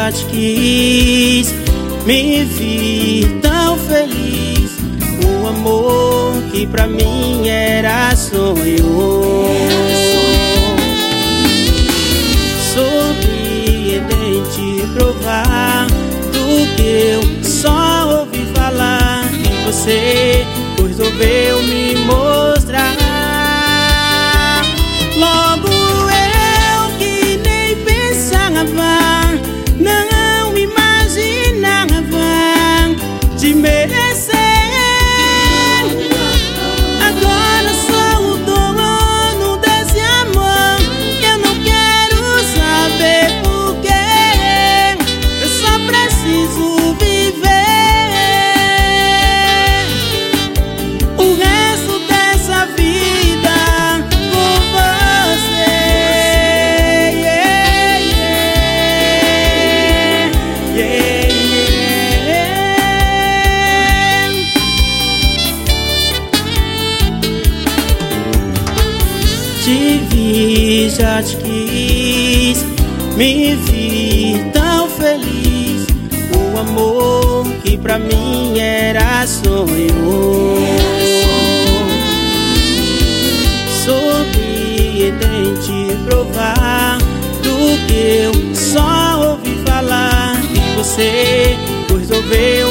já te quis, me vi tão feliz. O amor que pra mim era sonho, surpreendente provar do que eu só ouvi falar. E você resolveu me mostrar. Logo eu que nem pensava, não imaginava de merecer. Agora sou o dono desse amor. Eu não quero saber porquê, eu só preciso viver o resto dessa vida com você. Te vi, já te quis, me vi tão feliz. O amor que pra mim era sonho, surpreendente provar do que eu só ouvi falar. E você resolveu